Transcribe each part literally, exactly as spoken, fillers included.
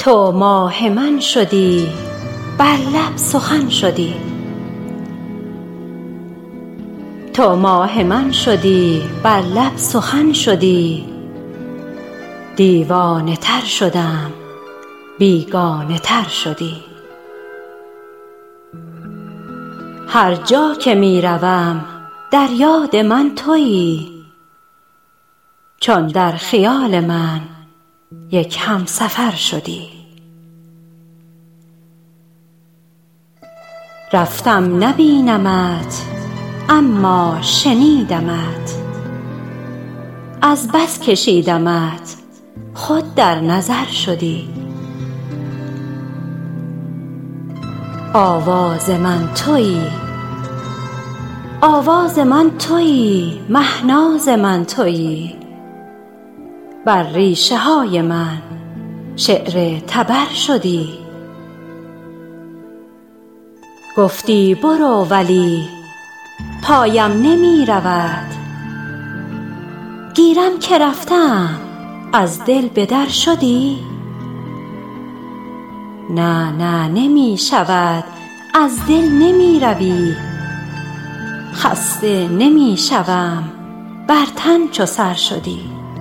تو ماه من شدی، بر لب سخن شدی. تو ماه من شدی، بر لب سخن شدی. دیوانه تر شدم، بیگانه تر شدی. هر جا که می روم در یاد من تویی، چون در خیال من یک همسفر شدی. رفتم نبینمت اما شنیدمت، از بس کشیدمت خود در نظر شدی. آواز من تویی، آواز من تویی، مهناز من تویی. بر ریشه های من شعر تبر شدی. گفتی برو ولی پایم نمی رود، گیرم که رفتم از دل به در شدی. نه نه نمی شود، از دل نمی روی. خسته نمی شوم، بر تن چو سر شدی.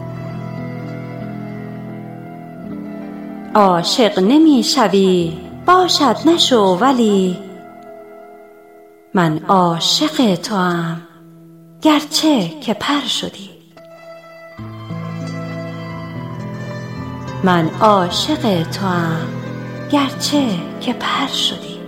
عاشق نمی شوی، باشد نشو، ولی من عاشق توام گرچه که پر شدی. من عاشق توام گرچه که پر شدی.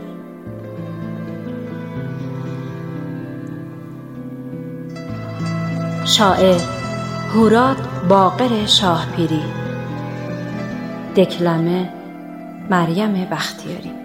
شاعر هوراد باقر شاهپیری. دکلمه مریم بختیاری.